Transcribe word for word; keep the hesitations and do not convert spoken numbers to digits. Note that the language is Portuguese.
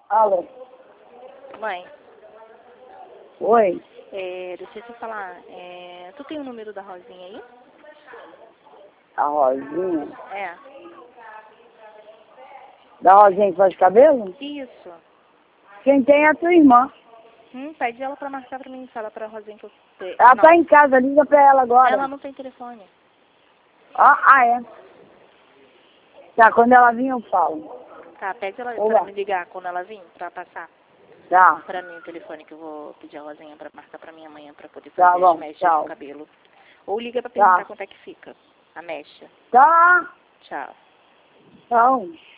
Alô? Mãe, Oi? é, deixa eu te falar. É, tu tem o número da Rosinha aí? A Rosinha? É. Da Rosinha que faz cabelo? Isso. Quem tem é a tua irmã. Hum, pede ela pra marcar pra mim. Fala pra Rosinha que eu... Ela Não, tá em casa, liga pra ela agora. ela não tem telefone. Ah, ah, é. Tá, quando ela vir eu falo. Tá, pede ela Olá. pra me ligar quando ela vir, pra passar Tá. pra mim o telefone que eu vou pedir a Rosinha pra marcar pra mim amanhã pra poder Tá fazer bom, as mechas tchau. do cabelo. Ou liga pra perguntar Tá. quanto é que fica a mecha. Tá. Tchau. Tchau.